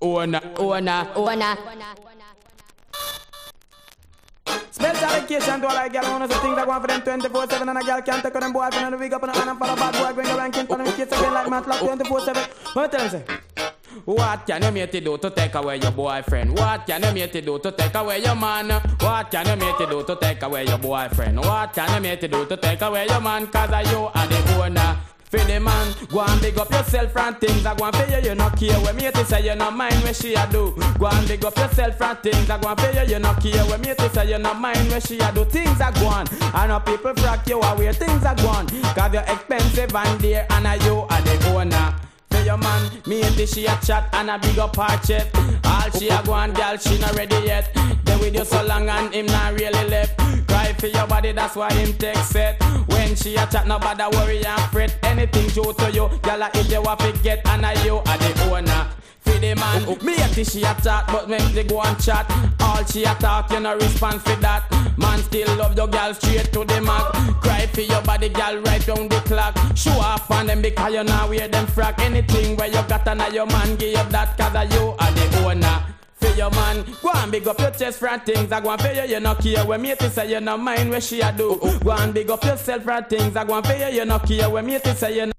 owner. Special education to all the girls who know the things that go on for them 24/7 and a girl can't take on them boyfriend and the wig up and a man and for a bad boy going around king for them kids again like Matlock 24/7. What tell them say? What can you make to do to take away your boyfriend? What can you make to do to take away your man? What can you make to do to take away your boyfriend? What can you make to do to take away your man? Cause you are the owner. For the man, go and big up yourself and things I go and pay you, you no care. When me to say you no mind what she a do. Go and big up yourself and things I go and pay you, you no care. When me to say you no mind what she a do. Things are gone, and no people frack you away. Things are gone, cause you're expensive and dear, and you are the owner. For your man, me and she a chat and a big up her chest. All she a go and girl, she not ready yet. They with you so long and him not really left. Cry for your body, that's why him take set. When she a chat, nobody worry and fret. Anything due to you, girl, if you want to get, and you are the owner. For the man, me and she a chat, but when they go and chat, all she a talk, you no response for that. Man still love your girl straight to the mark. Cry for your body, girl, right round the clock. Show off on them because you now wear them frack. Anything where you got and your man give you that, cause you are the owner. For your man, go and big up your chest for things I go and pay you, you no care. When me to say you no mind what she a do. Go and big up yourself for things I go and pay you, you no care. When me to say you no